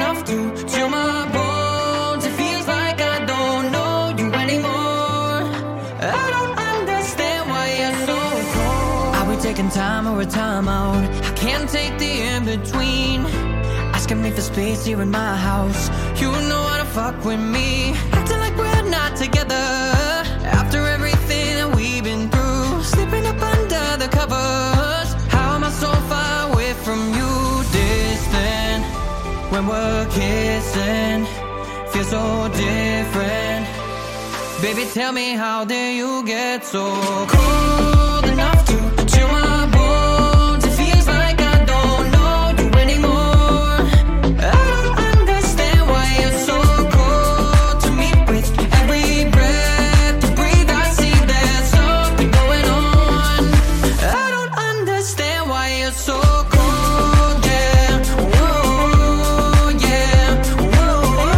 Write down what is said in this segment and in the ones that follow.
enough to chill my bones. It feels like I don't know you anymore. I don't understand why you're so cold. Are we taking time or a time out? I can't take the in-between. Asking me for space here in my house. You know how to fuck with me. Acting like we're not together. After everything that we've been through, slipping up under the covers. How am I so far away from you? Distant when we're kissing, feels so different. Baby, tell me, how dare you get so cold enough to chill my bones? It feels like I don't know you anymore. I don't understand why you're so cold to me. With every breath you breathe, I see there's something going on. I don't understand why you're so cold, yeah. Whoa, yeah. Whoa,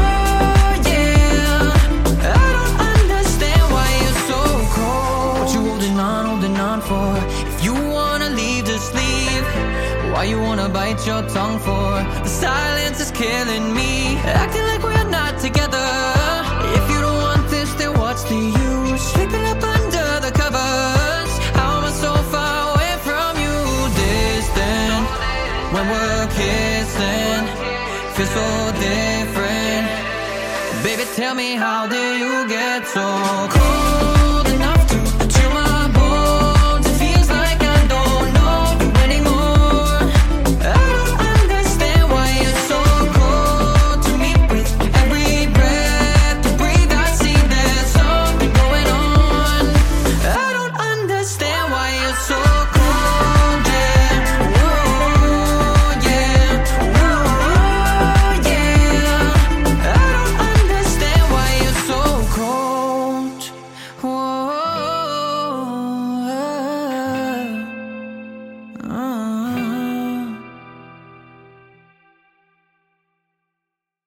yeah. I don't understand why you're so cold. What you holding on for? If you wanna leave, just leave. Why you wanna bite your tongue for? The silence is killing me. Acting like we're not together. If you don't want this, then what's the use? Sleeping up under the covers. How am I so far away from you? Distant when we're kissing, feels so different. Baby, tell me, how dare you get so cold?